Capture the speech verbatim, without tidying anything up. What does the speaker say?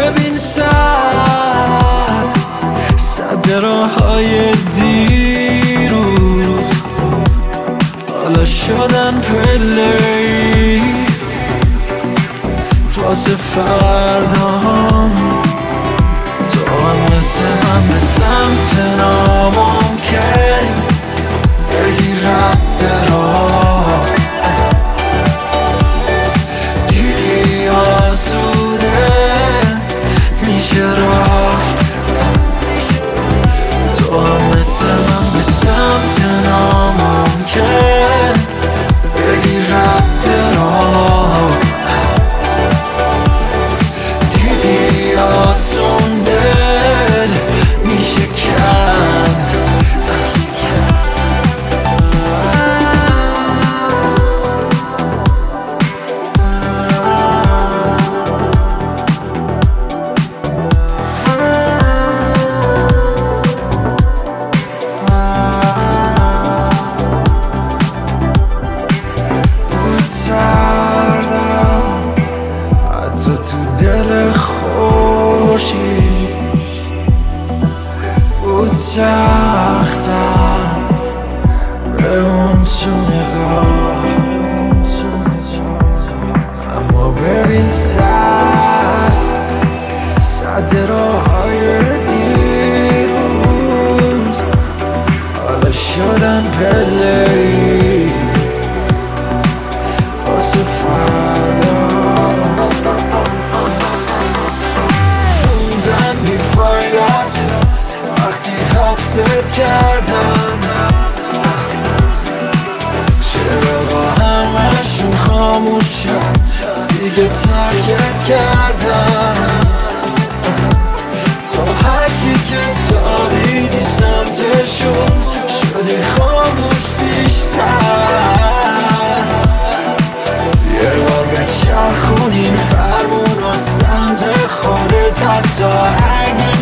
ببین صد صد راه های دیروز حالا شدن پله‌ای واسه فردام. تو هم مثل من به سمت ناممکن بگی رد راه. دیدی آسوده میشه رفت. تو هم مثل من به سمت ناممکن بگی رد راه. دیدی آسون دل میشه کند. تو تو دل خوشی بود سختم به اون تو نگاه. اما ببین صد صد راه های دیروز حالا شدن پله‌ای واسه فردا. وقتی حبست کردن چراغا همشون خاموشن دیگه ترکت کردن. تو هرچی که تابیدی سمتشون شدی خاموش بیشتر. یه بار به چرخونین فرمون و سمت خودت حتی اگه